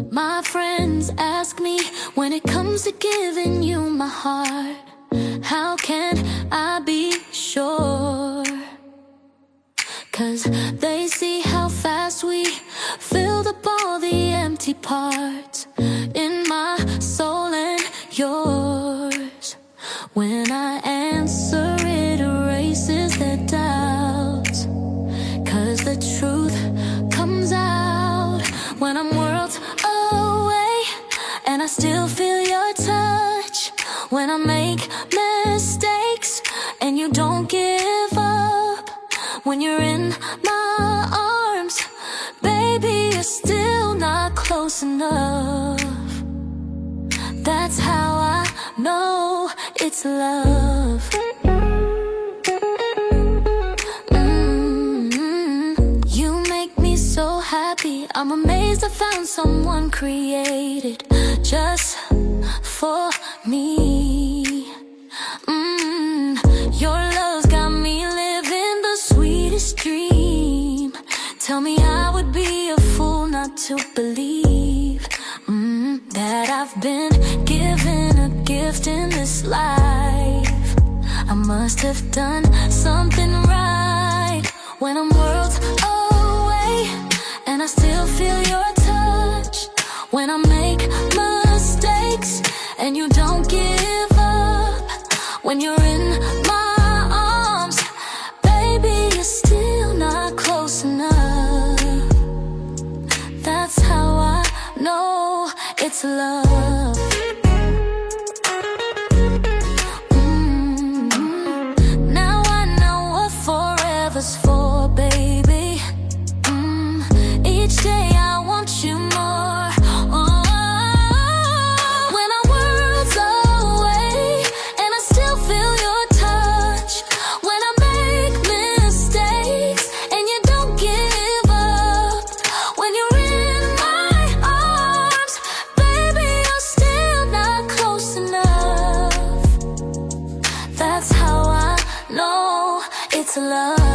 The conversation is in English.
My friends ask me, when it comes to giving you my heart, how can I be sure? 'Cause they see how fast we filled up all the empty parts in my soul and yours. When I answer, it erases their doubts, 'cause the truth comes out when I'm worlds away, and I still feel your touch. When I make mistakes and you don't give up, when you're in my arms, baby, you're still not close enough. That's how I know it's love. You make me so happy. I'm amazed I found someone created just for me. Your love's got me living the sweetest dream. Tell me I would be a fool not to believe that I've been given a gift in this life. I must have done something right when I'm worlds away, and I still feel your touch. When I make mistakes and you don't give up, when you're in my arms, baby, you're still not close enough. That's how I know it's love. Now I know what forever's for, baby. Each day I want you more. When our worlds away, and I still feel your touch. When I make mistakes and you don't give up, when you're in my arms, baby, you're still not close enough. That's how I know it's love.